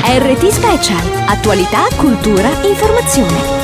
RT Special. Attualità, cultura, informazione.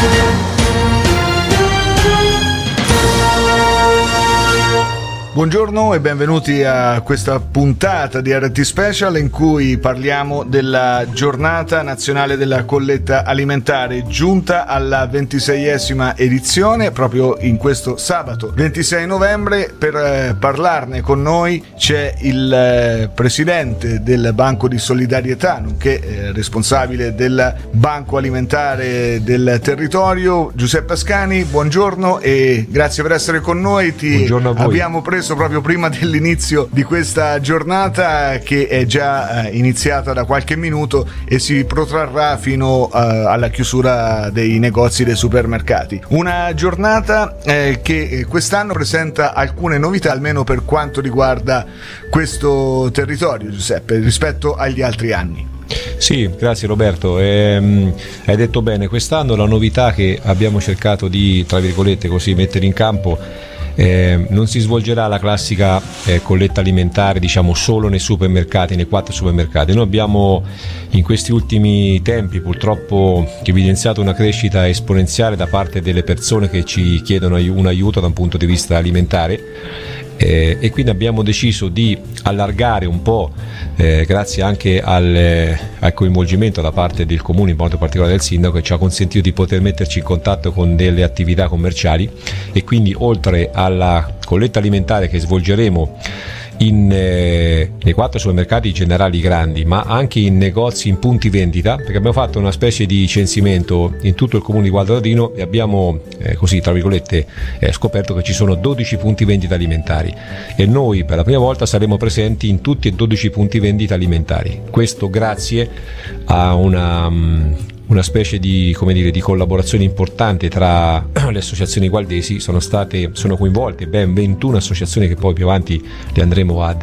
Buongiorno e benvenuti a questa puntata di RT Special in cui parliamo della giornata nazionale della colletta alimentare, giunta alla 26esima edizione proprio in questo sabato 26 novembre. Per parlarne con noi c'è il presidente del Banco di Solidarietà, nonché responsabile del Banco Alimentare del territorio, Giuseppe Ascani. Buongiorno e grazie per essere con noi. Buongiorno a voi. Abbiamo preso proprio prima dell'inizio di questa giornata, che è già iniziata da qualche minuto e si protrarrà fino alla chiusura dei negozi, dei supermercati. Una giornata che quest'anno presenta alcune novità, almeno per quanto riguarda questo territorio, Giuseppe, rispetto agli altri anni. Sì, grazie Roberto. Hai detto bene, quest'anno la novità che abbiamo cercato di, tra virgolette così, mettere in campo, non si svolgerà la classica colletta alimentare, diciamo, solo nei supermercati, nei 4 supermercati. Noi abbiamo in questi ultimi tempi purtroppo evidenziato una crescita esponenziale da parte delle persone che ci chiedono un aiuto da un punto di vista alimentare. E quindi abbiamo deciso di allargare un po', grazie anche al coinvolgimento da parte del comune, in modo particolare del sindaco, che ci ha consentito di poter metterci in contatto con delle attività commerciali, e quindi oltre alla colletta alimentare che svolgeremo nei 4 supermercati generali grandi, ma anche in negozi, in punti vendita, perché abbiamo fatto una specie di censimento in tutto il comune di Gualdoradino e abbiamo così, tra virgolette, scoperto che ci sono 12 punti vendita alimentari, e noi per la prima volta saremo presenti in tutti e 12 punti vendita alimentari. Questo grazie a una specie di, come dire, di collaborazione importante tra le associazioni gualdesi. Sono coinvolte ben 21 associazioni, che poi più avanti le andremo a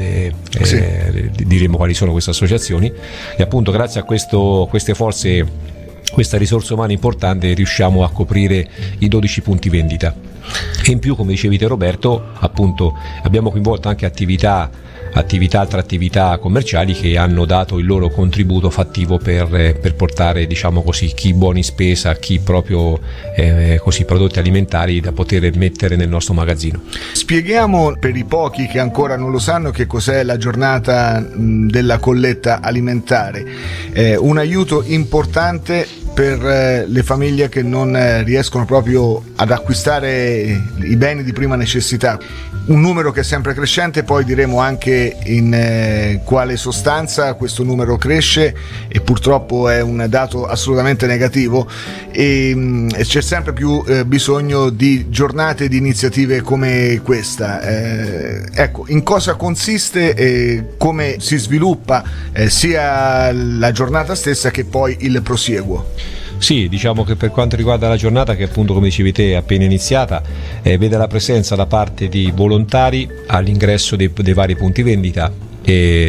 diremo quali sono queste associazioni, e appunto grazie a queste forze, questa risorsa umana importante, riusciamo a coprire i 12 punti vendita. E in più, come dicevi te Roberto, appunto abbiamo coinvolto anche altre attività commerciali che hanno dato il loro contributo fattivo per portare, diciamo così, chi buoni spesa, chi proprio così prodotti alimentari da poter mettere nel nostro magazzino. Spieghiamo per i pochi che ancora non lo sanno che cos'è la giornata della colletta alimentare. Un aiuto importante per le famiglie che non riescono proprio ad acquistare i beni di prima necessità, un numero che è sempre crescente. Poi diremo anche in quale sostanza questo numero cresce, e purtroppo è un dato assolutamente negativo, e c'è sempre più bisogno di giornate, di iniziative come questa. Ecco, in cosa consiste e come si sviluppa sia la giornata stessa che poi il prosieguo. Sì, diciamo che per quanto riguarda la giornata, che appunto, come dicevi te, è appena iniziata, vede la presenza da parte di volontari all'ingresso dei vari punti vendita, che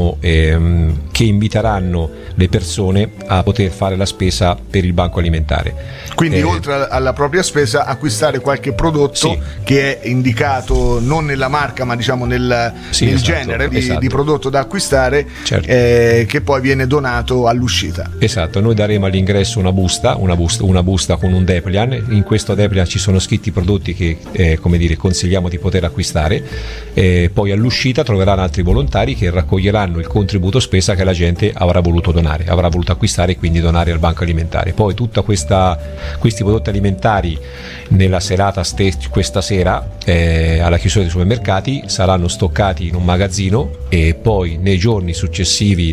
inviteranno le persone a poter fare la spesa per il banco alimentare. Quindi oltre alla propria spesa, acquistare qualche prodotto, sì, che è indicato non nella marca ma diciamo nel genere di prodotto da acquistare, certo, che poi viene donato all'uscita. Esatto, noi daremo all'ingresso una busta con un dépliant. In questo dépliant ci sono scritti i prodotti che consigliamo di poter acquistare, poi all'uscita troveranno altri volontari che raccoglieranno il contributo spesa che la gente avrà voluto acquistare e quindi donare al banco alimentare. Poi tutta questi prodotti alimentari nella serata questa sera, alla chiusura dei supermercati, saranno stoccati in un magazzino, e poi nei giorni successivi,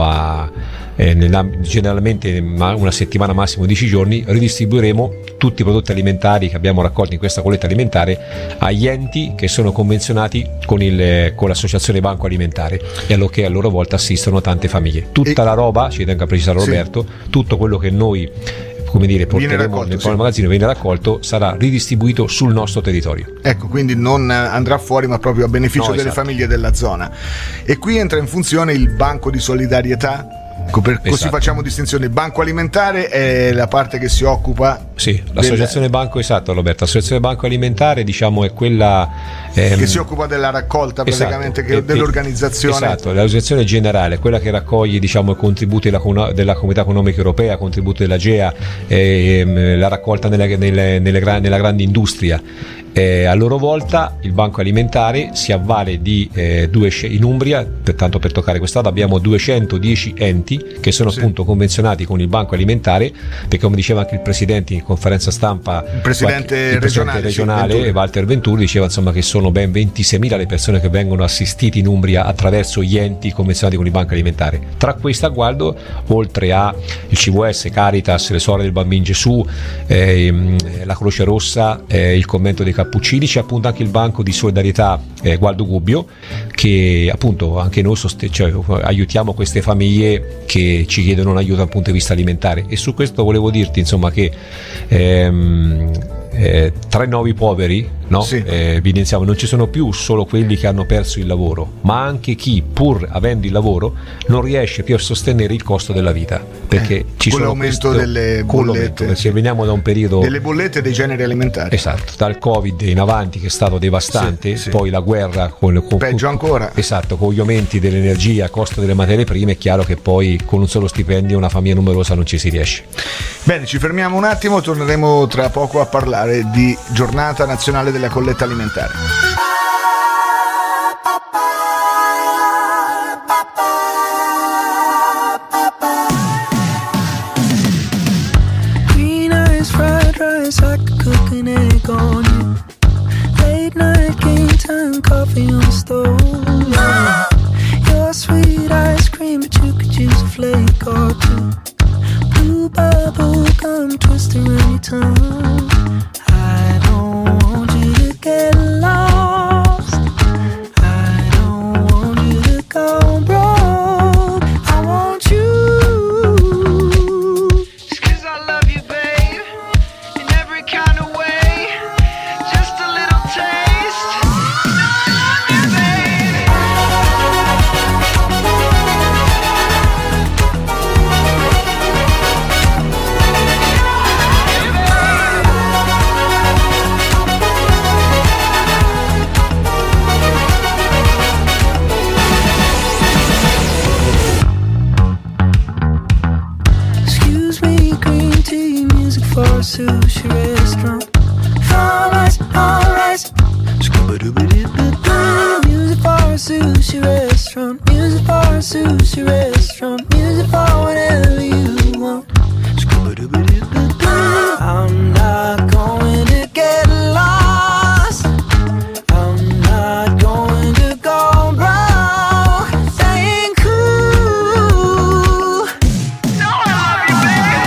generalmente una settimana, massimo 10 giorni, ridistribuiremo tutti i prodotti alimentari che abbiamo raccolto in questa colletta alimentare agli enti che sono convenzionati con l'associazione Banco Alimentare, e che a loro volta assistono tante famiglie. Tutta la roba, ci tengo a precisare Roberto, tutto quello che noi porteremo nel magazzino viene raccolto, sarà ridistribuito sul nostro territorio. Ecco, quindi non andrà fuori, ma proprio a beneficio delle famiglie della zona. E qui entra in funzione il Banco di Solidarietà Così facciamo distinzione. Il banco alimentare è la parte che si occupa. Sì, l'associazione banco, esatto Roberto, l'associazione banco alimentare diciamo è quella che si occupa della raccolta praticamente, esatto, dell'organizzazione. Esatto, l'associazione generale, quella che raccoglie diciamo i contributi della Comunità Economica Europea, contributi dell'AGEA, la raccolta nella grande industria. A loro volta il banco alimentare si avvale di in Umbria, tanto per toccare quest'anno abbiamo 210 enti che sono appunto convenzionati con il banco alimentare, perché come diceva anche il presidente in conferenza stampa, il presidente regionale Walter Venturi diceva insomma che sono ben 26.000 le persone che vengono assistite in Umbria attraverso gli enti convenzionati con il banco alimentare. Tra questi a guardo, oltre a il CVS, Caritas, le Sorelle del Bambino Gesù, la Croce Rossa, il convento dei Cappuccini, c'è appunto anche il banco di solidarietà Gualdo Gubbio, che appunto anche noi aiutiamo queste famiglie che ci chiedono un aiuto dal punto di vista alimentare. E su questo volevo dirti insomma che tra i nuovi poveri, no? Sì. Evidenziamo, non ci sono più solo quelli che hanno perso il lavoro, ma anche chi pur avendo il lavoro non riesce più a sostenere il costo della vita, perché ci con sono l'aumento delle bollette, perché veniamo da un periodo delle bollette e dei generi alimentari, esatto, dal Covid in avanti che è stato devastante, sì. Poi la guerra peggio ancora, esatto, con gli aumenti dell'energia, costo delle materie prime, è chiaro che poi con un solo stipendio una famiglia numerosa non ci si riesce. Bene, ci fermiamo un attimo, torneremo tra poco a parlare di Giornata Nazionale della Colletta Alimentare. Green eyes, fried rice, I could cook an egg on you. Late night game time, coffee on the stove. Your sweet ice cream, but you could use a flake or two. Blue bubble gum twisting around your tongue. I don't want you to get lost. I don't want you to go broke. I want you. Just 'cause I love you, babe, in every kind of way. Just a little taste. You know I love you, babe. Excuse me, green tea, music for a sushi restaurant. All rice. Scuba-dooba-doo-ba-doo. Music for a sushi restaurant. Music for a sushi restaurant. Music for whatever you want. Scuba-dooba-doo-ba-doo. I'm not going to get lost. I'm not going to go broke. That ain't cool. No, I love you,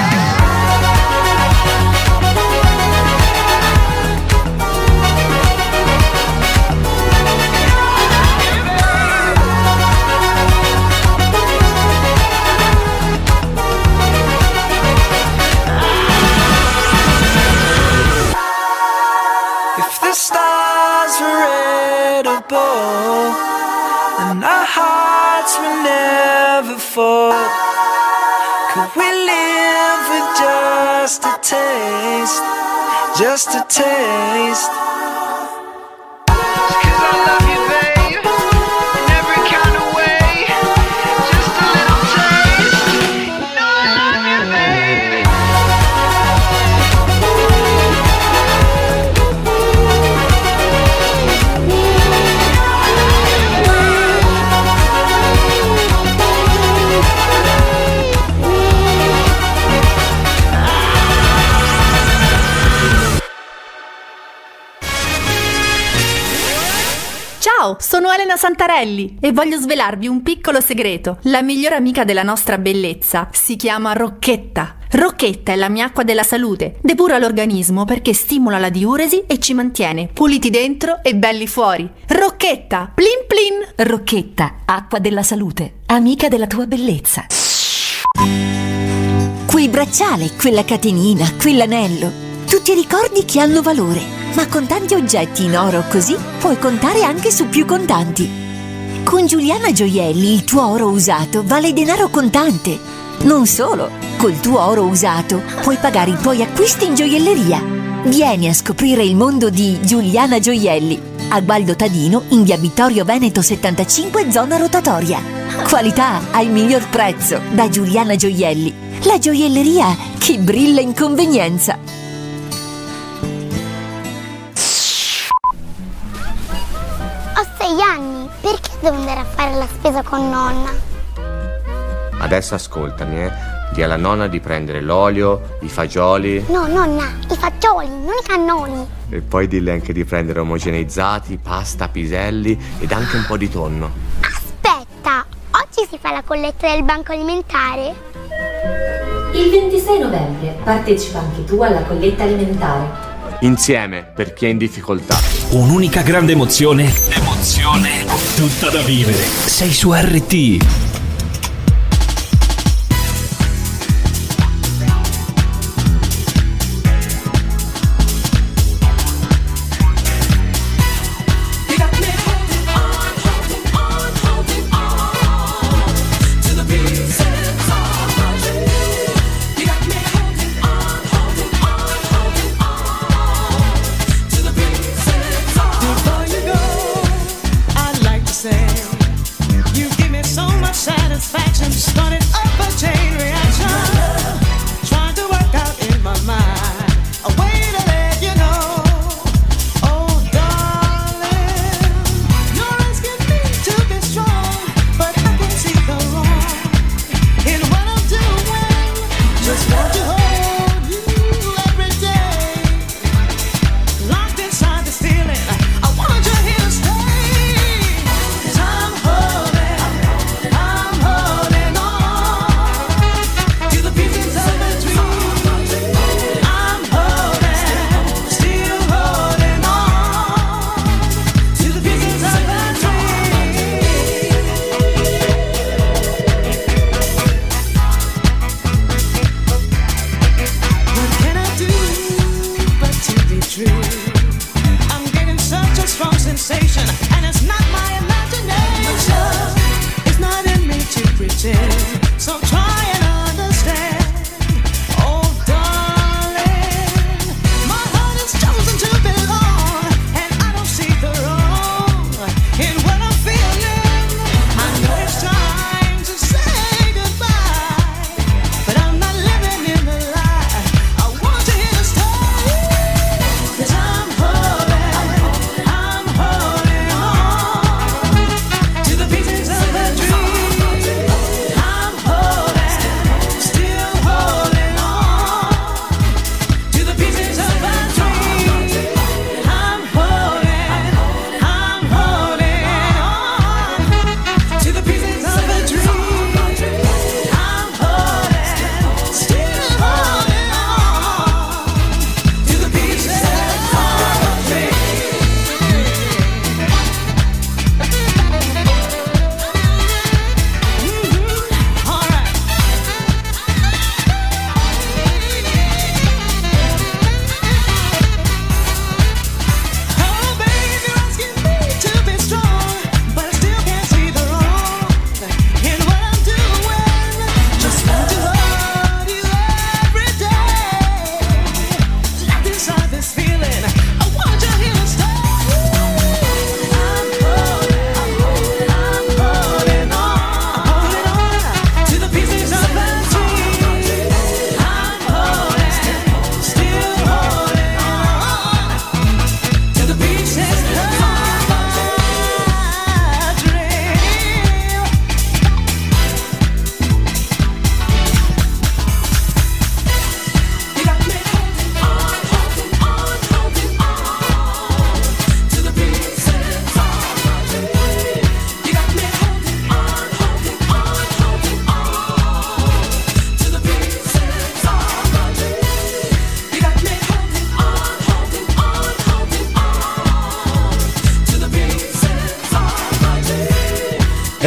If the stars were edible and our hearts were never full, could we live with just a taste? Just a taste. 'Cause I love you, babe, in every kind of way. Just a little taste. You know I love you, babe. Ciao, sono Elena Santarelli e voglio svelarvi un piccolo segreto. La migliore amica della nostra bellezza si chiama Rocchetta. Rocchetta è la mia acqua della salute. Depura l'organismo perché stimola la diuresi e ci mantiene puliti dentro e belli fuori. Rocchetta, plin plin. Rocchetta, acqua della salute, amica della tua bellezza. Quel bracciale, quella catenina, quell'anello, tutti ricordi che hanno valore, ma con tanti oggetti in oro così puoi contare anche su più contanti. Con Giuliana Gioielli il tuo oro usato vale denaro contante. Non solo, col tuo oro usato puoi pagare i tuoi acquisti in gioielleria. Vieni a scoprire il mondo di Giuliana Gioielli, a Gualdo Tadino in via Vittorio Veneto 75, zona rotatoria. Qualità al miglior prezzo da Giuliana Gioielli, la gioielleria che brilla in convenienza. Ho 6 anni, perché devo andare a fare la spesa con nonna? Adesso ascoltami, Dì alla nonna di prendere l'olio, i fagioli. No, nonna, i fagioli, non i cannoli. E poi dille anche di prendere omogeneizzati, pasta, piselli ed anche un po' di tonno. Aspetta, oggi si fa la colletta del banco alimentare? Il 26 novembre partecipa anche tu alla colletta alimentare. Insieme, per chi è in difficoltà. Un'unica grande emozione. Emozione tutta da vivere. Sei su RT.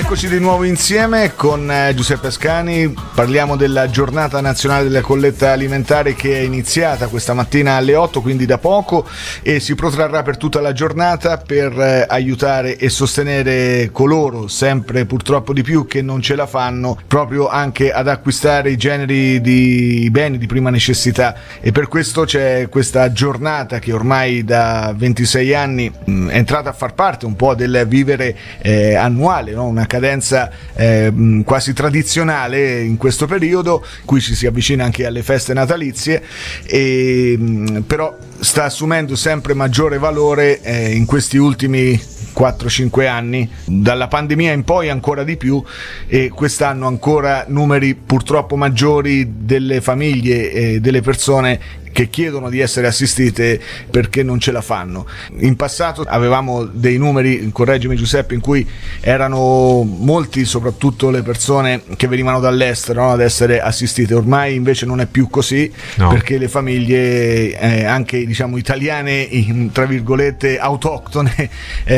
Eccoci di nuovo insieme con Giuseppe Ascani, parliamo della giornata nazionale della colletta alimentare che è iniziata questa mattina alle 8, quindi da poco, e si protrarrà per tutta la giornata per aiutare e sostenere coloro, sempre purtroppo di più, che non ce la fanno proprio anche ad acquistare i generi di beni di prima necessità, e per questo c'è questa giornata che ormai da 26 anni è entrata a far parte un po' del vivere annuale, no? Una cadenza quasi tradizionale in questo periodo, qui ci si avvicina anche alle feste natalizie, però sta assumendo sempre maggiore valore in questi ultimi 4-5 anni, dalla pandemia in poi ancora di più, e quest'anno ancora numeri purtroppo maggiori delle famiglie e delle persone che chiedono di essere assistite perché non ce la fanno. In passato avevamo dei numeri, correggimi Giuseppe, in cui erano molti, soprattutto le persone che venivano dall'estero, no, ad essere assistite. Ormai invece non è più così, no, perché le famiglie anche diciamo italiane, tra virgolette autoctone,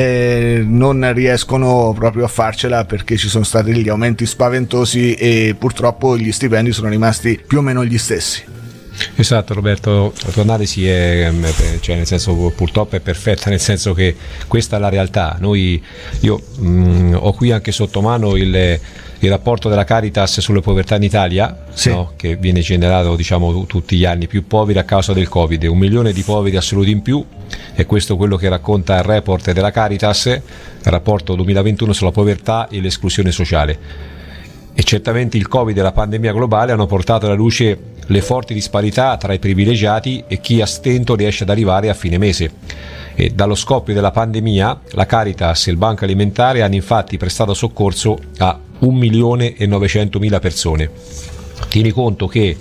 non riescono proprio a farcela perché ci sono stati degli aumenti spaventosi e purtroppo gli stipendi sono rimasti più o meno gli stessi. Esatto Roberto, la tua analisi è, cioè nel senso, purtroppo è perfetta, nel senso che questa è la realtà. Io ho qui anche sotto mano il rapporto della Caritas sulle povertà in Italia, sì, no? Che viene generato diciamo tutti gli anni, più poveri a causa del Covid, 1 milione di poveri assoluti in più, e questo è quello che racconta il report della Caritas, il rapporto 2021 sulla povertà e l'esclusione sociale. E certamente il Covid e la pandemia globale hanno portato alla luce le forti disparità tra i privilegiati e chi a stento riesce ad arrivare a fine mese. E dallo scoppio della pandemia la Caritas e il Banco Alimentare hanno infatti prestato soccorso a 1.900.000 persone. Tieni conto che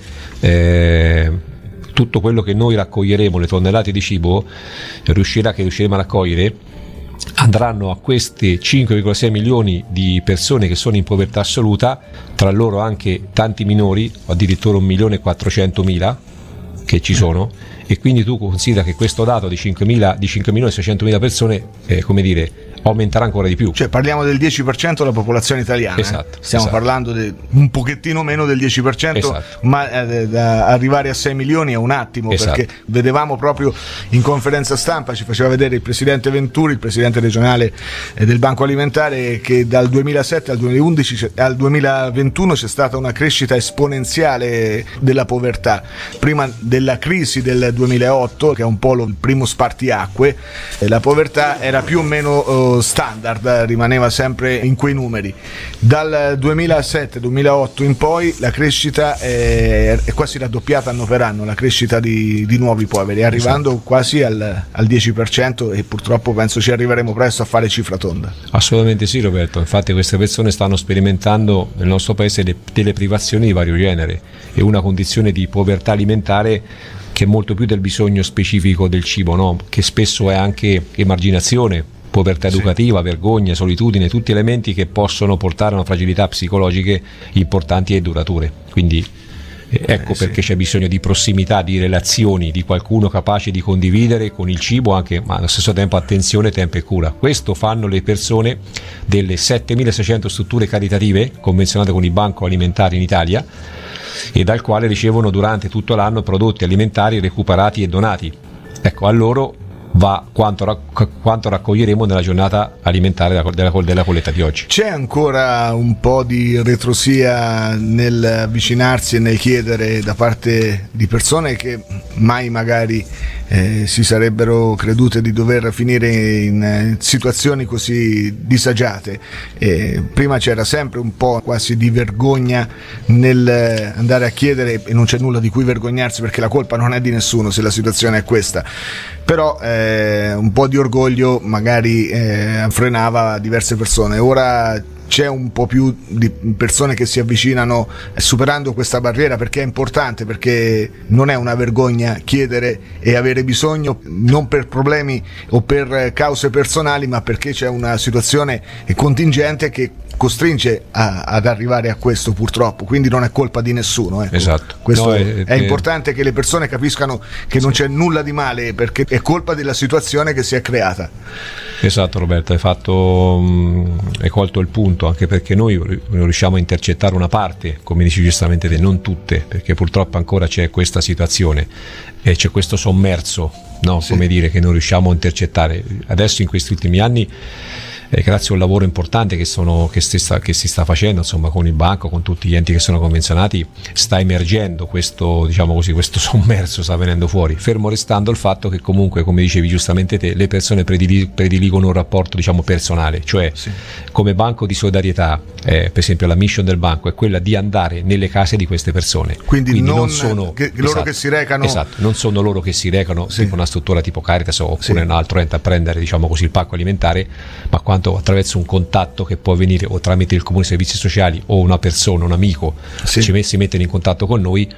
tutto quello che noi raccoglieremo, le tonnellate di cibo che riusciremo a raccogliere, andranno a queste 5,6 milioni di persone che sono in povertà assoluta, tra loro anche tanti minori, addirittura 1.400.000 che ci sono, e quindi tu considera che questo dato di 5.600.000 persone, come dire, aumenterà ancora di più. Cioè parliamo del 10% della popolazione italiana. Esatto, stiamo parlando di un pochettino meno del 10%, esatto, ma da arrivare a 6 milioni è un attimo, esatto, perché vedevamo proprio in conferenza stampa, ci faceva vedere il presidente Venturi, il presidente regionale del Banco Alimentare, che dal 2007 al 2011 al 2021 c'è stata una crescita esponenziale della povertà. Prima della crisi del 2008, che è un po' il primo spartiacque, la povertà era più o meno standard, rimaneva sempre in quei numeri. Dal 2007-2008 in poi la crescita è quasi raddoppiata anno per anno, la crescita di nuovi poveri, arrivando, esatto, quasi al 10%, e purtroppo penso ci arriveremo presto a fare cifra tonda. Assolutamente sì Roberto, infatti queste persone stanno sperimentando nel nostro paese delle privazioni di vario genere e una condizione di povertà alimentare che è molto più del bisogno specifico del cibo, no? Che spesso è anche emarginazione, povertà educativa, sì, vergogna, solitudine, tutti elementi che possono portare a una fragilità psicologiche importanti e durature. Quindi ecco perché c'è bisogno di prossimità, di relazioni, di qualcuno capace di condividere con il cibo anche, ma allo stesso tempo attenzione, tempo e cura. Questo fanno le persone delle 7.600 strutture caritative convenzionate con i banchi alimentari in Italia, e dal quale ricevono durante tutto l'anno prodotti alimentari recuperati e donati. Ecco, a loro va quanto raccoglieremo nella giornata alimentare della colletta di oggi. C'è ancora un po' di retrosia nel avvicinarsi e nel chiedere da parte di persone che mai magari si sarebbero credute di dover finire in situazioni così disagiate. Prima c'era sempre un po' quasi di vergogna nel andare a chiedere, e non c'è nulla di cui vergognarsi perché la colpa non è di nessuno se la situazione è questa, però un po' di orgoglio magari frenava diverse persone. Ora c'è un po' più di persone che si avvicinano superando questa barriera, perché è importante, perché non è una vergogna chiedere e avere bisogno, non per problemi o per cause personali, ma perché c'è una situazione contingente che costringe ad arrivare a questo, purtroppo, quindi non è colpa di nessuno, ecco. Esatto. Questo è importante che le persone capiscano che non c'è nulla di male, perché è colpa della situazione che si è creata. Esatto, Roberto, hai colto il punto, anche perché noi non riusciamo a intercettare una parte, come dici giustamente te, non tutte, perché purtroppo ancora c'è questa situazione e c'è questo sommerso, no? Sì. Come dire, che non riusciamo a intercettare. Adesso in questi ultimi anni, grazie a un lavoro importante che si sta facendo, insomma, con il banco, con tutti gli enti che sono convenzionati, sta emergendo questo, diciamo così, questo sommerso sta venendo fuori, fermo restando il fatto che comunque, come dicevi giustamente te, le persone prediligono un rapporto, diciamo, personale, cioè Sì. come banco di solidarietà, per esempio la mission del banco è quella di andare nelle case di queste persone, quindi non sono loro esatto, che si recano, esatto, non sono loro che si recano, Sì. tipo una struttura tipo Caritas oppure Sì. un altro ente a prendere, diciamo così, il pacco alimentare, ma quanto attraverso un contatto che può avvenire o tramite il comune servizi sociali o una persona, un amico, Sì. si mettono in contatto con noi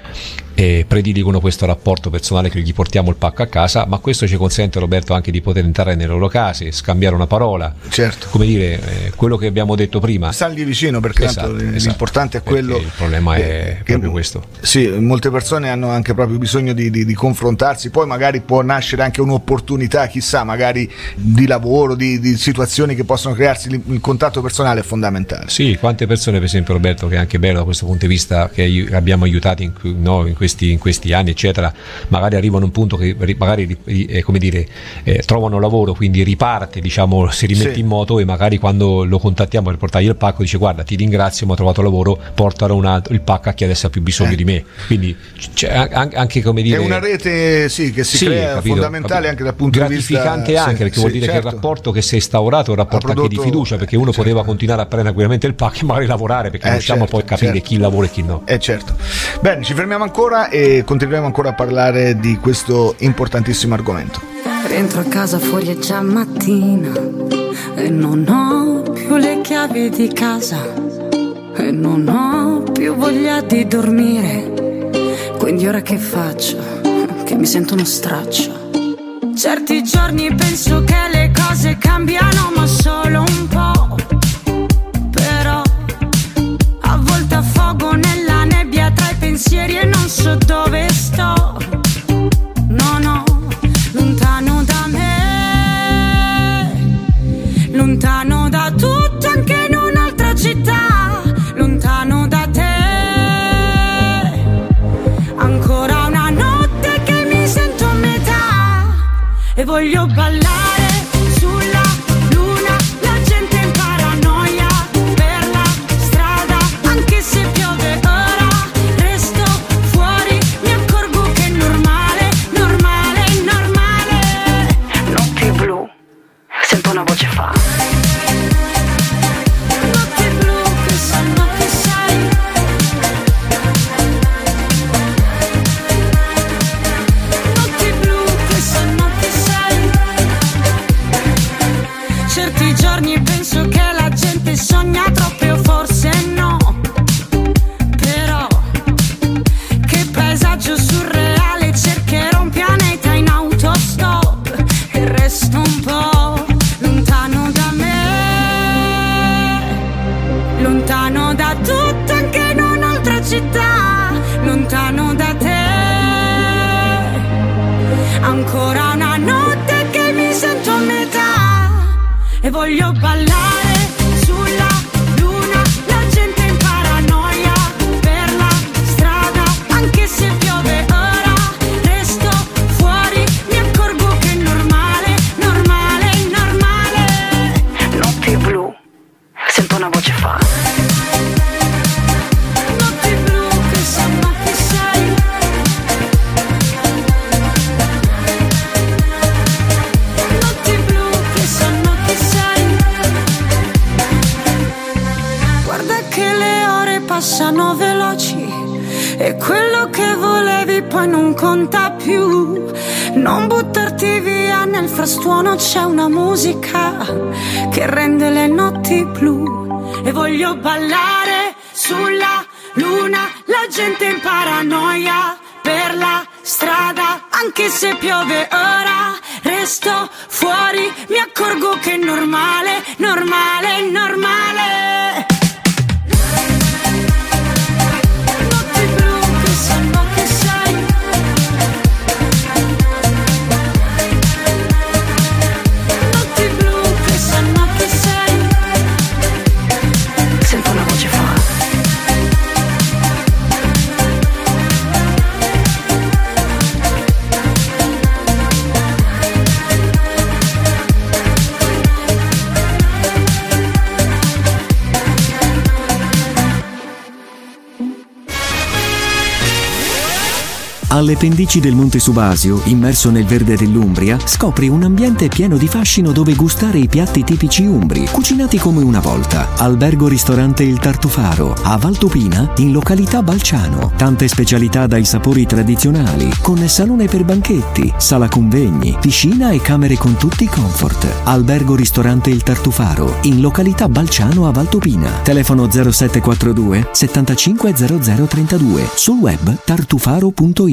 e prediligono questo rapporto personale che gli portiamo il pacco a casa, ma questo ci consente, Roberto, anche di poter entrare nelle loro case, scambiare una parola, certo, come dire, quello che abbiamo detto prima, stargli vicino, perché tanto l'importante è quello, il problema è proprio questo. Sì, molte persone hanno anche proprio bisogno di confrontarsi, poi magari può nascere anche un'opportunità, chissà, magari di lavoro, di situazioni che possono crearsi. Il contatto personale è fondamentale. Sì, quante persone, per esempio, Roberto, che è anche bello da questo punto di vista, che abbiamo aiutato in questi anni, eccetera, magari arrivano a un punto che magari come dire, trovano lavoro, quindi riparte, diciamo, si rimette Sì. in moto, e magari quando lo contattiamo per portargli il pacco dice: guarda, ti ringrazio, ma ho trovato lavoro, portalo il pacco a chi adesso ha più bisogno di me. Quindi c'è anche, come dire, è una rete che si crea, capito, fondamentale anche dal punto di vista gratificante, anche perché vuol dire che il rapporto che si è instaurato è un rapporto anche di fiducia, perché uno poteva continuare a prendere tranquillamente il pacco e magari lavorare, perché non riusciamo poi a capire chi lavora e chi no. Certo. Bene, ci fermiamo ancora e continueremo ancora a parlare di questo importantissimo argomento. Rientro a casa, fuori è già mattina e non ho più le chiavi di casa e non ho più voglia di dormire, quindi ora che faccio? Che mi sento uno straccio. Certi giorni penso che le cose cambiano, ma solo un po', però a volte affogo nella nebbia tra i pensieri e non so dove sto. No, lontano da me, lontano da tutto, anche in un'altra città, lontano da te. Ancora una notte che mi sento a metà e voglio ballare sulla luna, la gente in paranoia per la strada, anche se piove ora resto fuori, mi accorgo che è normale, notti blu, sento una voce fa. Notti blu che sanno che sei, notti blu che sanno che sei. Certi giorni penso che la gente sogna troppo, o forse no, però che paesaggio surreale, cercherò un pianeta in autostop e resto un po' lontano da me, lontano da tutto, anche in un'altra città, lontano da te. Ancora una notte che mi sento a metà e voglio ballare sulla luna, la gente in paranoia per la strada, anche se piove ora resto fuori, mi accorgo che è normale, notti blu, sento una voce fa. Notti blu che sanno che sei, notti blu che sanno che sei. Guarda che le ore passano veloci e quello che volevi poi non conta più. Non buttarti via, nel frastuono c'è una musica che rende le notti blu e voglio ballare sulla luna, la gente in paranoia per la strada, anche se piove ora resto fuori, mi accorgo che è normale. Alle pendici del Monte Subasio, immerso nel verde dell'Umbria, scopri un ambiente pieno di fascino dove gustare i piatti tipici umbri, cucinati come una volta. Albergo ristorante Il Tartufaro, a Valtopina, in località Balciano. Tante specialità dai sapori tradizionali, con salone per banchetti, sala convegni, piscina e camere con tutti i comfort. Albergo ristorante Il Tartufaro, in località Balciano a Valtopina. Telefono 0742 75 0032. Sul web tartufaro.it.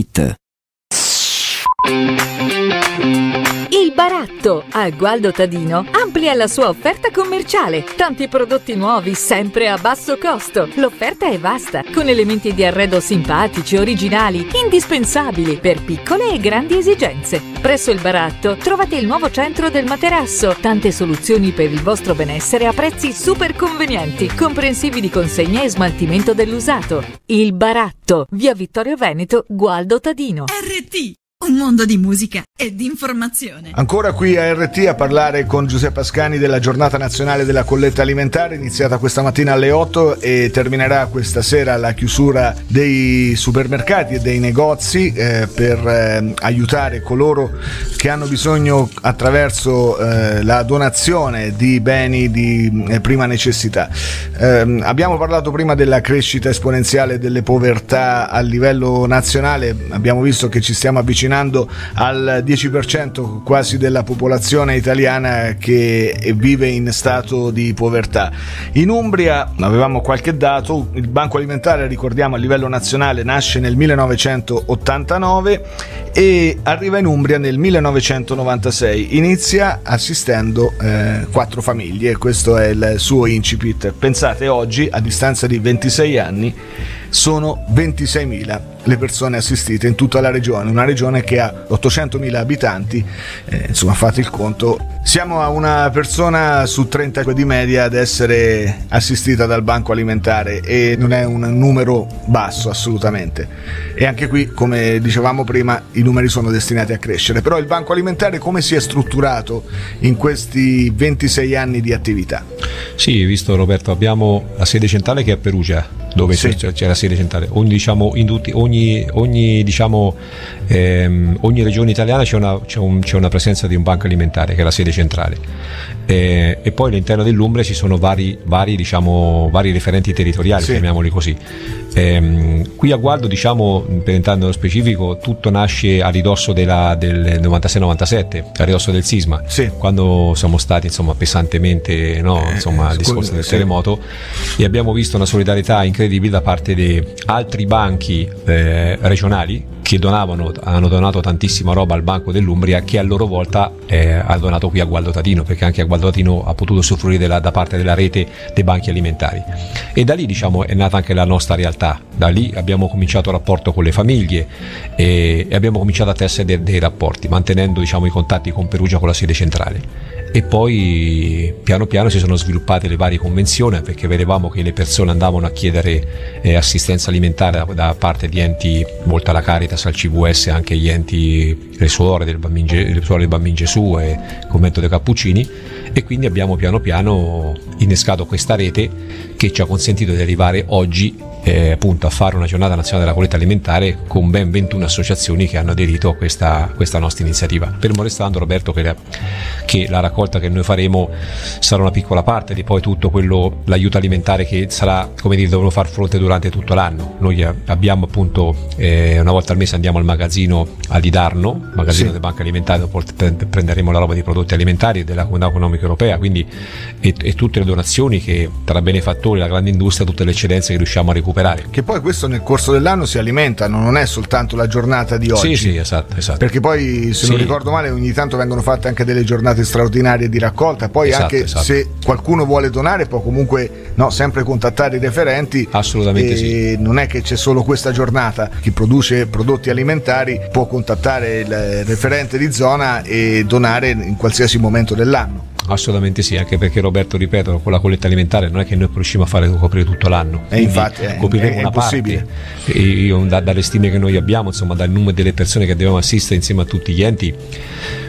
Il Baratto a Gualdo Tadino amplia la sua offerta commerciale. Tanti prodotti nuovi sempre a basso costo. L'offerta è vasta, con elementi di arredo simpatici, originali, indispensabili per piccole e grandi esigenze. Presso il Baratto trovate il nuovo centro del materasso. Tante soluzioni per il vostro benessere a prezzi super convenienti, comprensivi di consegna e smaltimento dell'usato. Il Baratto, via Vittorio Veneto, Gualdo Tadino. RT, un mondo di musica e di informazione. Ancora qui a RT a parlare con Giuseppe Ascani della giornata nazionale della colletta alimentare, iniziata questa mattina alle 8 e terminerà questa sera alla chiusura dei supermercati e dei negozi per aiutare coloro che hanno bisogno attraverso la donazione di beni di prima necessità. Abbiamo parlato prima della crescita esponenziale delle povertà a livello nazionale, abbiamo visto che ci stiamo avvicinando al 10% quasi della popolazione italiana che vive in stato di povertà. In Umbria avevamo qualche dato, il Banco Alimentare, ricordiamo, a livello nazionale nasce nel 1989 e arriva in Umbria nel 1996, inizia assistendo 4 famiglie, questo è il suo incipit. Pensate, oggi a distanza di 26 anni sono 26.000 le persone assistite in tutta la regione, una regione che ha 800.000 abitanti, insomma fate il conto, siamo a una persona su 30 di media ad essere assistita dal Banco Alimentare e non è un numero basso assolutamente, e anche qui, come dicevamo prima, i numeri sono destinati a crescere. Però il Banco Alimentare come si è strutturato in questi 26 anni di attività? Sì, visto Roberto, abbiamo la sede centrale che è a Perugia, dove c'è la sede centrale. Ogni regione italiana c'è una presenza di un banco alimentare che è la sede centrale, e poi all'interno dell'Umbria ci sono vari referenti territoriali, chiamiamoli così. Qui a Gualdo, per entrare nello specifico, tutto nasce a ridosso del 96-97, a ridosso del sisma, quando siamo stati pesantemente al discorso del terremoto, e abbiamo visto una solidarietà incredibile da parte di altri banchi regionali che hanno donato tantissima roba al Banco dell'Umbria, che a loro volta ha donato qui a Gualdo Tadino, perché anche a Gualdo Tadino ha potuto usufruire da parte della rete dei banchi alimentari, e da lì è nata anche la nostra realtà. Da lì abbiamo cominciato il rapporto con le famiglie e abbiamo cominciato a tessere dei rapporti, mantenendo i contatti con Perugia, con la sede centrale. E poi piano piano si sono sviluppate le varie convenzioni, perché vedevamo che le persone andavano a chiedere assistenza alimentare da parte di enti, oltre alla Caritas, al CVS, anche gli enti, le suore del Bambin Gesù e il convento dei Cappuccini, e quindi abbiamo piano piano innescato questa rete che ci ha consentito di arrivare oggi appunto a fare una giornata nazionale della colletta alimentare con ben 21 associazioni che hanno aderito a questa nostra iniziativa. Fermo restando, Roberto, che la raccolta che noi faremo sarà una piccola parte di poi tutto l'aiuto alimentare che sarà, dovremo far fronte durante tutto l'anno. Noi abbiamo appunto una volta al mese andiamo al magazzino a Lidarno, magazzino del Banco Alimentare, dopo prenderemo la roba di prodotti alimentari della Comunità Economica Europea, quindi e tutte le donazioni che tra benefattori, la grande industria, tutte le eccedenze che riusciamo a recuperare. Che poi questo nel corso dell'anno si alimentano, non è soltanto la giornata di oggi. Sì, esatto. Perché poi, se non ricordo male, ogni tanto vengono fatte anche delle giornate straordinarie di raccolta. Poi se qualcuno vuole donare può comunque sempre contattare i referenti. Assolutamente sì. Non è che c'è solo questa giornata. Chi produce prodotti alimentari può contattare il referente di zona e donare in qualsiasi momento dell'anno. Assolutamente sì, anche perché, Roberto, ripeto, con la colletta alimentare non è che noi riusciamo a coprire tutto l'anno, infatti copriremo una parte. Dalle stime che noi abbiamo, dal numero delle persone che dobbiamo assistere insieme a tutti gli enti,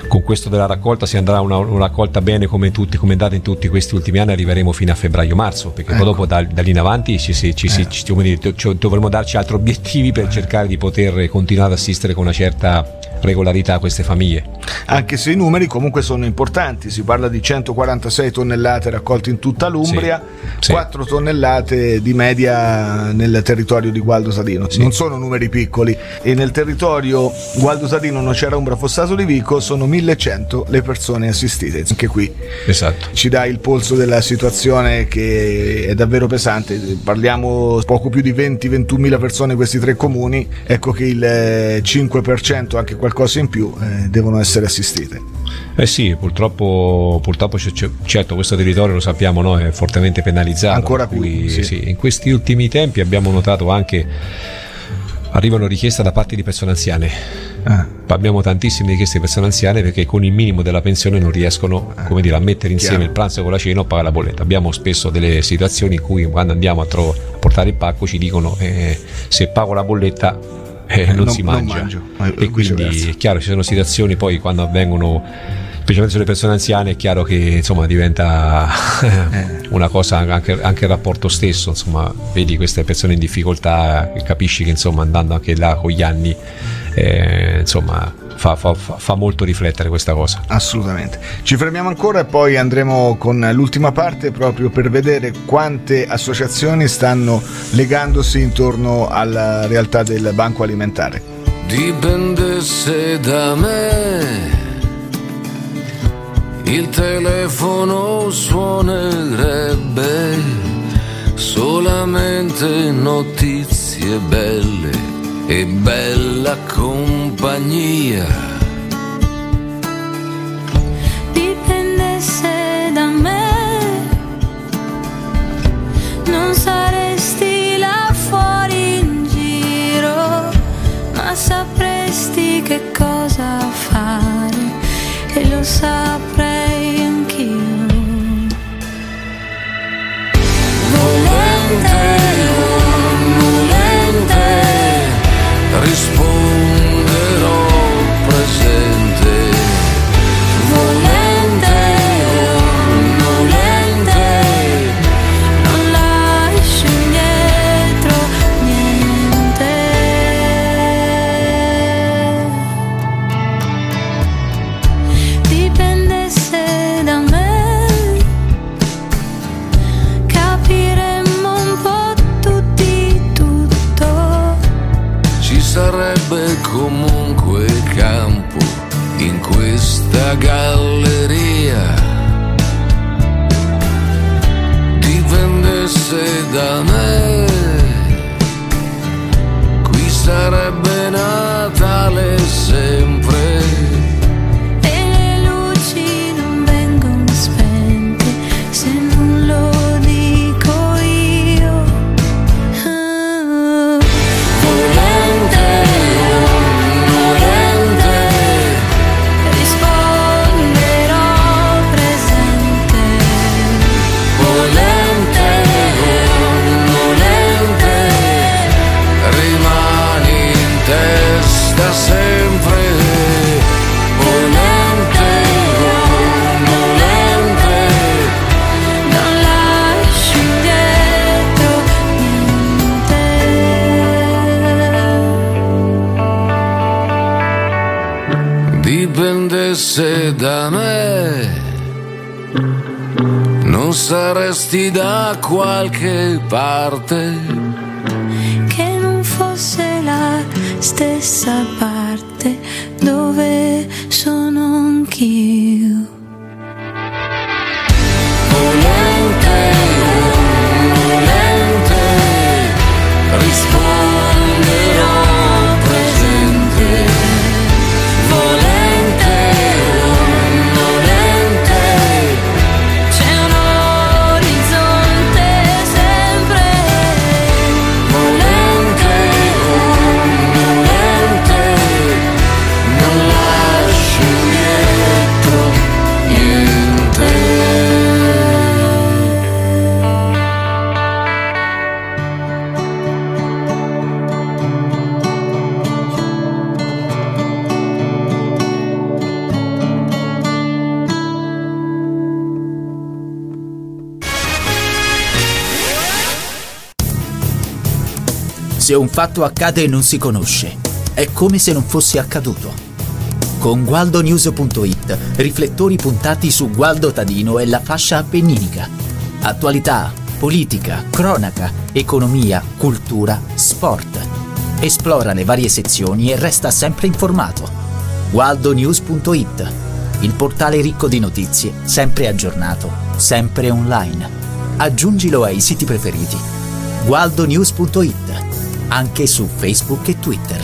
con questo della raccolta, se andrà una raccolta bene come è andata in tutti questi ultimi anni, arriveremo fino a febbraio-marzo, perché poi dopo da lì in avanti dovremo darci altri obiettivi per cercare di poter continuare ad assistere con una certa regolarità a queste famiglie. Anche se i numeri comunque sono importanti, si parla di 146 tonnellate raccolte in tutta l'Umbria, 4 tonnellate di media nel territorio di Gualdo Sadino, non sono numeri piccoli, e nel territorio Gualdo Sadino, Nocera, Umbra, Fossato di Vico sono 1100 le persone assistite. Anche qui ci dà il polso della situazione, che è davvero pesante. Parliamo poco più di 20-21.000 persone in questi 3 comuni, ecco che il 5%, anche qualcosa in più, devono essere assistite. Sì, purtroppo certo, questo territorio, lo sappiamo, no, è fortemente penalizzato. Ancora più. In questi ultimi tempi abbiamo notato anche arrivano richieste da parte di persone anziane. Abbiamo tantissime richieste di persone anziane perché con il minimo della pensione non riescono, come dire, a mettere insieme il pranzo con la cena o pagare la bolletta. Abbiamo spesso delle situazioni in cui, quando andiamo a portare il pacco, ci dicono se pago la bolletta non si mangia. E quindi è chiaro, ci sono situazioni poi quando avvengono, specialmente sulle persone anziane, è chiaro che insomma diventa una cosa, anche il rapporto stesso, insomma, vedi queste persone in difficoltà e capisci che insomma andando anche là con gli anni insomma fa molto riflettere questa cosa. Assolutamente. Ci fermiamo ancora e poi andremo con l'ultima parte, proprio per vedere quante associazioni stanno legandosi intorno alla realtà del banco alimentare. Dipendesse da me, il telefono suonerebbe solamente notizie belle e bella compagnia. Dipendesse da me, non saresti là fuori in giro, ma sapresti che cosa fare e lo saprei anch'io. Volente risponderò presente, volente o nolente, non lascio indietro niente. Dipendesse da me, capiremmo un po' tutti tutto. Ci sarebbe comunque campo in questa galleria. Dipendesse da me, qui sarebbe Natale sempre e le luci non vengono spente se non lo dico io. Volente o nolente, risponderò presente. Volente o nolente, rimani in testa sempre. Volente o nolente, non lascio indietro niente. Dipendesse da me, non saresti da qualche parte che non fosse la stessa parte dove sono anch'io. Volente o nolente, risponderò presente. Volente o nolente, c'è un orizzonte sempre. Volente o nolente, non lascio indietro Se un fatto accade e non si conosce, è come se non fosse accaduto. Con gualdonews.it, riflettori puntati su Gualdo Tadino e la fascia appenninica. Attualità, politica, cronaca, economia, cultura, sport. Esplora le varie sezioni e resta sempre informato. gualdonews.it, il portale ricco di notizie, sempre aggiornato, sempre online. Aggiungilo ai siti preferiti. gualdonews.it, anche su Facebook e Twitter.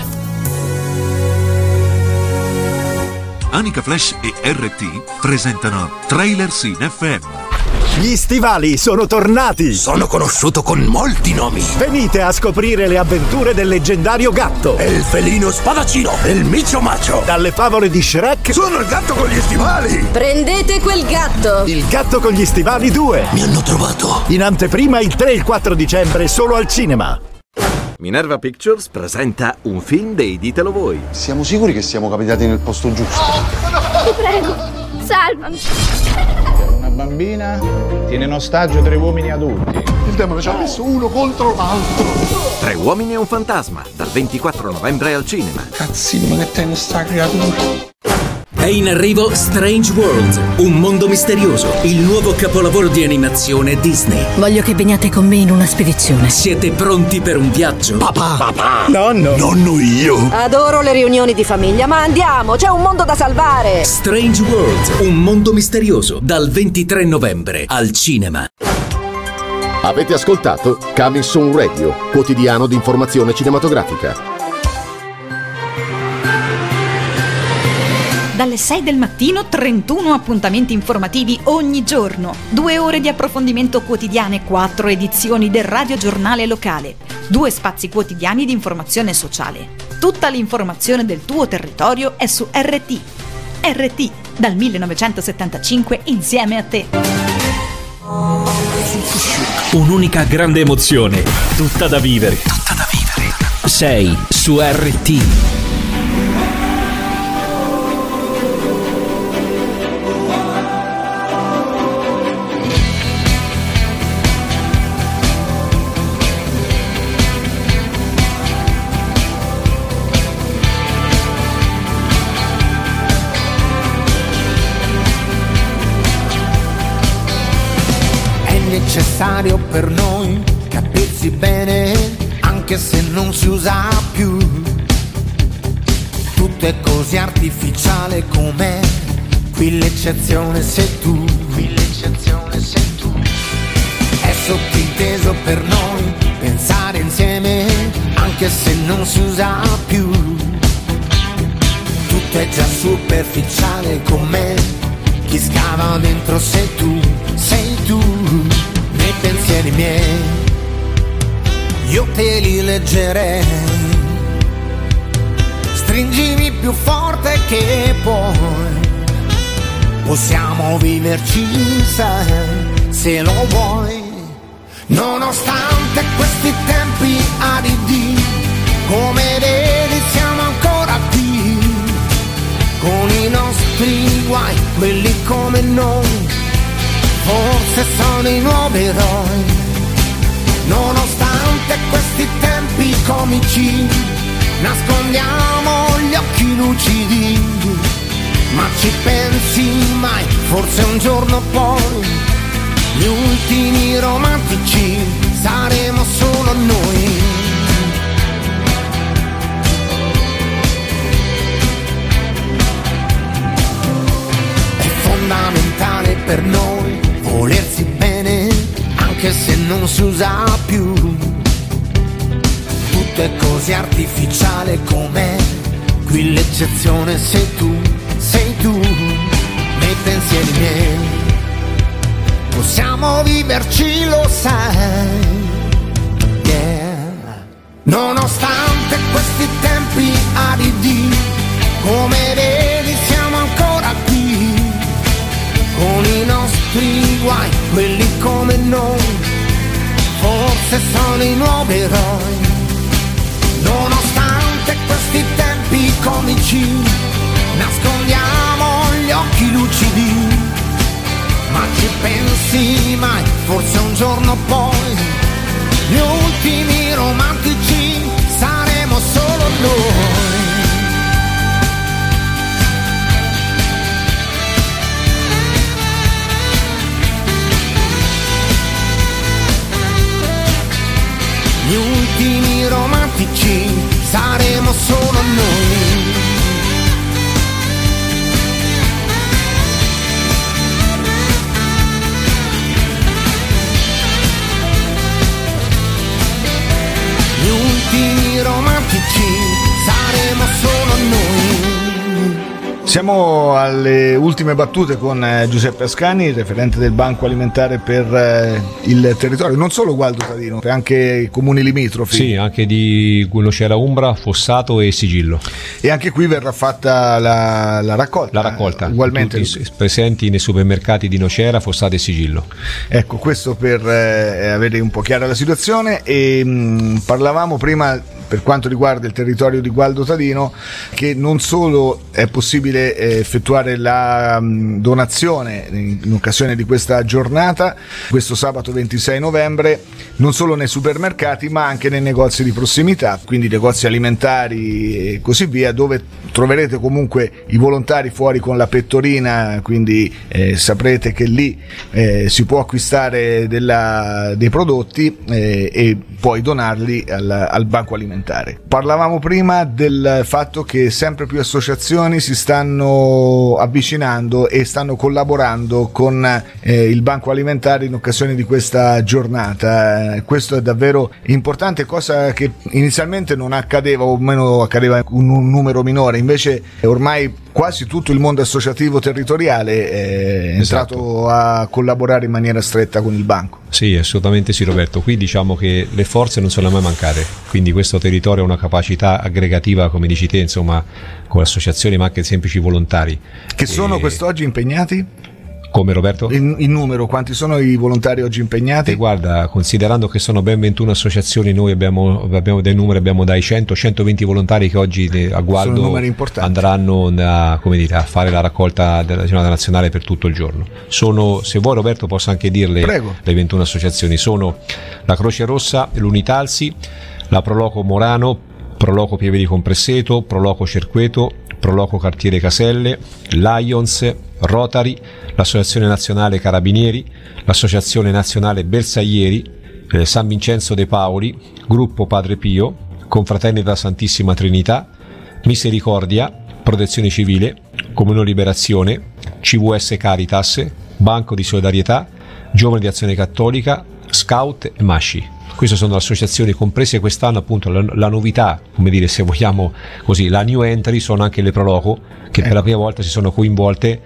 Anica Flash e RT presentano Trailers in FM. Gli stivali sono tornati! Sono conosciuto con molti nomi. Venite a scoprire le avventure del leggendario gatto. E il felino spadaccino, il micio macio. Dalle favole di Shrek. Sono il gatto con gli stivali. Prendete quel gatto. Il gatto con gli stivali 2. Mi hanno trovato. In anteprima il 3 e il 4 dicembre solo al cinema. Minerva Pictures presenta un film dei Ditelo Voi. Siamo sicuri che siamo capitati nel posto giusto? Ti prego, salvami. Una bambina tiene in ostaggio 3 uomini adulti. Il demone ci ha messo uno contro l'altro. 3 uomini e un fantasma, dal 24 novembre al cinema. Cazzino, che te ne sta creatura. È in arrivo Strange World, un mondo misterioso, il nuovo capolavoro di animazione Disney. Voglio che veniate con me in una spedizione. Siete pronti per un viaggio? Papà. Nonno. Nonno io. Adoro le riunioni di famiglia, ma andiamo, c'è un mondo da salvare. Strange World, un mondo misterioso, dal 23 novembre al cinema. Avete ascoltato Coming Soon Radio, quotidiano di informazione cinematografica. Dalle 6 del mattino 31 appuntamenti informativi ogni giorno, 2 ore di approfondimento quotidiane, 4 edizioni del radiogiornale locale, 2 spazi quotidiani di informazione sociale. Tutta l'informazione del tuo territorio è su RT. RT, dal 1975 insieme a te. Un'unica grande emozione, tutta da vivere. Tutta da vivere. 6 su RT. Necessario per noi capirsi bene, anche se non si usa più. Tutto è così artificiale com'è, qui l'eccezione sei tu, qui l'eccezione sei tu. È sottinteso per noi pensare insieme, anche se non si usa più. Tutto è già superficiale com'è, chi scava dentro sei tu, sei tu. Nei pensieri miei io te li leggerei, stringimi più forte che puoi, possiamo viverci sai, se lo vuoi. Nonostante questi tempi aridi, come vedi siamo ancora qui, con i nostri guai, quelli come noi, forse sono i nuovi eroi. Nonostante questi tempi comici, nascondiamo gli occhi lucidi, ma ci pensi mai, forse un giorno poi, gli ultimi romantici saremo solo noi. È fondamentale per noi volersi bene, anche se non si usa più. Tutto è così artificiale com'è, qui l'eccezione sei tu, nei pensieri miei. Possiamo viverci, lo sai, yeah. Nonostante questi tempi aridi, come vedi siamo ancora qui, con i nostri guai, quelli come noi, forse sono i nuovi eroi. Nonostante questi tempi comici, nascondiamo gli occhi lucidi, ma ci pensi mai, forse un giorno poi, gli ultimi romantici saremo solo noi. Gli ultimi romantici saremo solo noi. Siamo alle ultime battute con Giuseppe Ascani, referente del Banco Alimentare per il territorio, non solo Gualdo Tadino, anche i comuni limitrofi. Sì, anche di Nocera Umbra, Fossato e Sigillo. E anche qui verrà fatta la raccolta. La raccolta, ugualmente tutti presenti nei supermercati di Nocera, Fossato e Sigillo. Ecco, questo per avere un po' chiara la situazione. E parlavamo prima, per quanto riguarda il territorio di Gualdo Tadino, che non solo è possibile effettuare la donazione in occasione di questa giornata, questo sabato 26 novembre, non solo nei supermercati ma anche nei negozi di prossimità, quindi negozi alimentari e così via, dove troverete comunque i volontari fuori con la pettorina, quindi saprete che lì si può acquistare dei prodotti e poi donarli al banco alimentare. Parlavamo prima del fatto che sempre più associazioni si stanno avvicinando e stanno collaborando con il banco alimentare in occasione di questa giornata. Questo è davvero importante, cosa che inizialmente non accadeva, o meno accadeva un numero minore, invece ormai quasi tutto il mondo associativo territoriale è entrato a collaborare in maniera stretta con il banco. Sì, assolutamente sì, Roberto. Qui diciamo che le forze non sono mai mancate, quindi questo territorio ha una capacità aggregativa, come dici te, insomma, con associazioni ma anche semplici volontari. Che sono quest'oggi impegnati? Come, Roberto? In numero, quanti sono i volontari oggi impegnati? E guarda, considerando che sono ben 21 associazioni, noi abbiamo dei numeri, abbiamo dai 100-120 volontari che oggi a Gualdo andranno a fare la raccolta della giornata nazionale per tutto il giorno. Sono, se vuoi Roberto posso anche dirle, prego, le 21 associazioni sono la Croce Rossa, l'Unitalsi, la Proloco Morano, Proloco Pieve di Compresseto, Proloco Cerqueto, Proloco Cartiere Caselle, Lions, Rotary, l'Associazione Nazionale Carabinieri, l'Associazione Nazionale Bersaglieri, San Vincenzo de Paoli, Gruppo Padre Pio, Confraternita Santissima Trinità, Misericordia, Protezione Civile, Comunione Liberazione, CVS Caritas, Banco di Solidarietà, Giovani di Azione Cattolica, Scout e Masci. Queste sono le associazioni comprese quest'anno, appunto la novità, come dire, se vogliamo così, la new entry sono anche le Proloco, che per la prima volta si sono coinvolte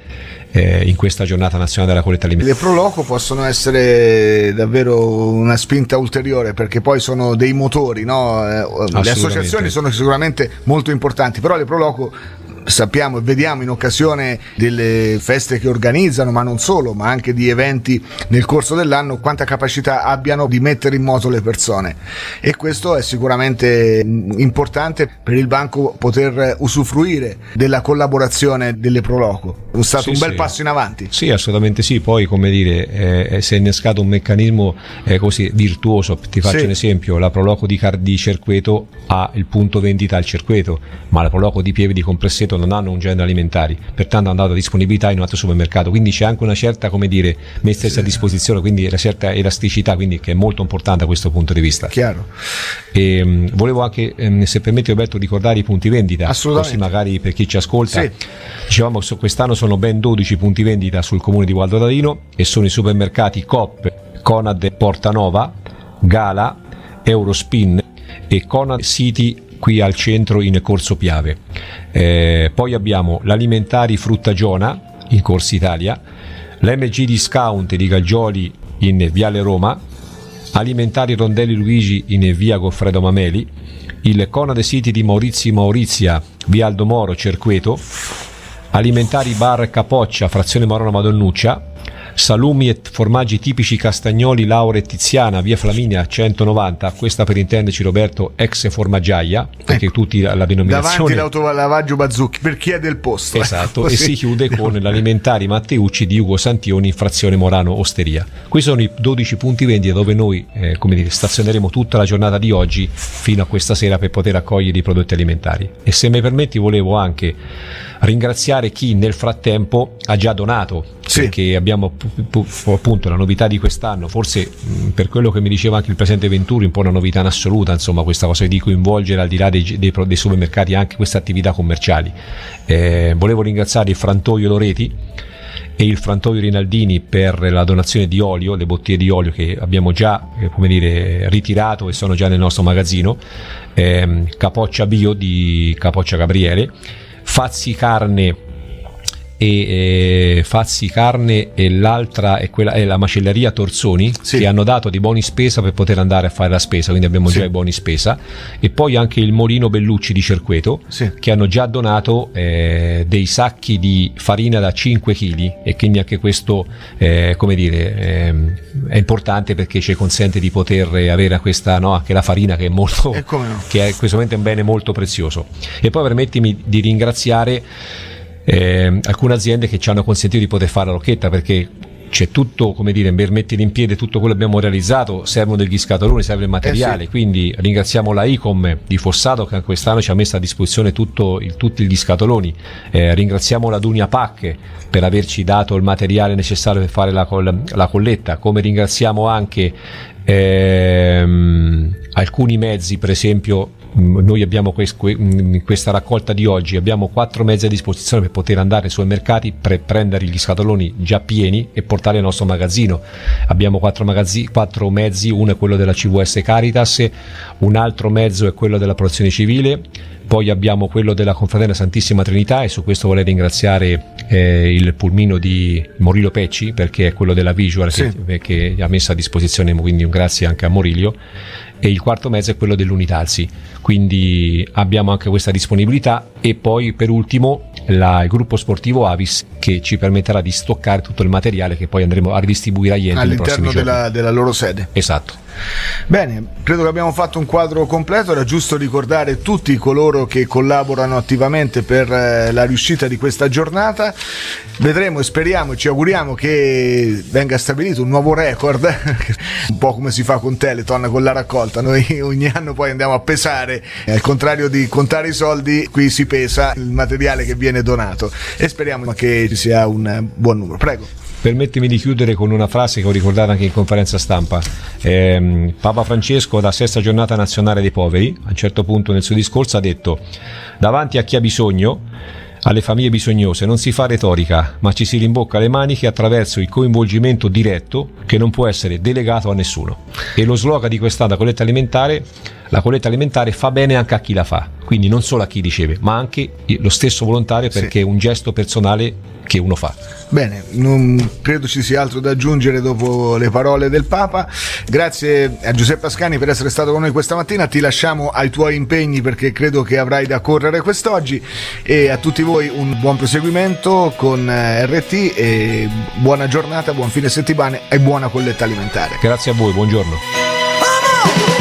in questa giornata nazionale della colletta alimentare. Le Proloco possono essere davvero una spinta ulteriore, perché poi sono dei motori, no? Le associazioni sono sicuramente molto importanti, però le Proloco sappiamo e vediamo in occasione delle feste che organizzano, ma non solo, ma anche di eventi nel corso dell'anno, quanta capacità abbiano di mettere in moto le persone, e questo è sicuramente importante per il banco poter usufruire della collaborazione delle Proloco. È stato un bel passo in avanti. Sì, assolutamente sì. Poi, come dire, si è innescato un meccanismo così virtuoso. Ti faccio un esempio: la Proloco di Cerqueto ha il punto vendita al Cerqueto, ma la Proloco di Pieve di Compresseto non hanno un genere alimentari, pertanto hanno dato disponibilità in un altro supermercato, quindi c'è anche una certa, come dire, messa a disposizione, quindi una certa elasticità, quindi che è molto importante da questo punto di vista. Chiaro. E volevo anche, se permetti Roberto, ricordare i punti vendita, così magari per chi ci ascolta. Dicevamo che quest'anno sono ben 12 punti vendita sul comune di Gualdo Tadino, e sono i supermercati Coop, Conad Portanova, Gala, Eurospin e Conad City qui al centro in Corso Piave. Poi abbiamo l'Alimentari Fruttagiona in Corso Italia, l'MG Discount di Gaggioli in Viale Roma, Alimentari Rondelli Luigi in via Goffredo Mameli, il Conad City di Maurizia via Aldo Moro Cerqueto, Alimentari Bar Capoccia frazione Marona Madonnuccia, salumi e formaggi tipici Castagnoli Laura e Tiziana via Flaminia 190, questa per intenderci Roberto ex formaggiaia, perché tutti la denominazione davanti l'autovalavaggio Bazzucchi per chi è del posto, esatto. E si chiude con l'Alimentari Matteucci di Ugo Santioni in frazione Morano Osteria. Qui sono i 12 punti vendita dove noi come dire, stazioneremo tutta la giornata di oggi fino a questa sera per poter accogliere i prodotti alimentari. E se mi permetti volevo anche ringraziare chi nel frattempo ha già donato, perché abbiamo appunto la novità di quest'anno, forse per quello che mi diceva anche il presidente Venturi, un po' una novità in assoluta, insomma, questa cosa di coinvolgere al di là dei supermercati anche queste attività commerciali. Volevo ringraziare il frantoio Loreti e il frantoio Rinaldini per la donazione di olio, le bottiglie di olio che abbiamo già ritirato e sono già nel nostro magazzino, Capoccia Bio di Capoccia Gabriele, Fazzi Carne e l'altra è la macelleria Torzoni, che hanno dato dei buoni spesa per poter andare a fare la spesa, quindi abbiamo già i buoni spesa, e poi anche il Molino Bellucci di Cerqueto, che hanno già donato dei sacchi di farina da 5 kg, e quindi anche questo è importante, perché ci consente di poter avere questa, anche la farina, che è molto che è in questo momento è un bene molto prezioso. E poi permettimi di ringraziare alcune aziende che ci hanno consentito di poter fare la rocchetta, perché c'è tutto, per mettere in piedi tutto quello che abbiamo realizzato servono degli scatoloni, serve il materiale, quindi ringraziamo la ICOM di Fossato che quest'anno ci ha messo a disposizione tutti gli scatoloni, ringraziamo la Dunia Pac per averci dato il materiale necessario per fare la colletta, come ringraziamo anche alcuni mezzi, per esempio noi abbiamo questa raccolta di oggi, abbiamo 4 mezzi a disposizione per poter andare sui mercati, prendere gli scatoloni già pieni e portarli al nostro magazzino. Abbiamo 4 mezzi, uno è quello della CVS Caritas, un altro mezzo è quello della Protezione Civile, poi abbiamo quello della Confraternita Santissima Trinità, e su questo vorrei ringraziare il pulmino di Morilio Pecci, perché è quello della Visual che ha messo a disposizione, quindi un grazie anche a Morilio. E il quarto mezzo è quello dell'Unitalsi, quindi abbiamo anche questa disponibilità. E poi per ultimo il gruppo sportivo Avis, che ci permetterà di stoccare tutto il materiale che poi andremo a ridistribuire agli enti all'interno della loro sede. Esatto. Bene, credo che abbiamo fatto un quadro completo. Era giusto ricordare tutti coloro che collaborano attivamente per la riuscita di questa giornata. Vedremo e speriamo e ci auguriamo che venga stabilito un nuovo record, un po' come si fa con Teleton con la raccolta. Noi ogni anno poi andiamo a pesare, al contrario di contare i soldi, qui si pesa il materiale che viene donato, e speriamo che ci sia un buon numero. Prego. Permettimi di chiudere con una frase che ho ricordato anche in conferenza stampa. Papa Francesco, alla 6ª giornata nazionale dei poveri, a un certo punto nel suo discorso ha detto: davanti a chi ha bisogno, alle famiglie bisognose, non si fa retorica, ma ci si rimbocca le maniche attraverso il coinvolgimento diretto, che non può essere delegato a nessuno. E lo slogan di quest'anno, la colletta alimentare fa bene anche a chi la fa, quindi non solo a chi riceve, ma anche lo stesso volontario, perché è un gesto personale che uno fa. Bene, non credo ci sia altro da aggiungere dopo le parole del Papa. Grazie a Giuseppe Ascani per essere stato con noi questa mattina. Ti lasciamo ai tuoi impegni, perché credo che avrai da correre quest'oggi, e a tutti voi un buon proseguimento con RT, e buona giornata, buon fine settimana e buona colletta alimentare. Grazie a voi, buongiorno.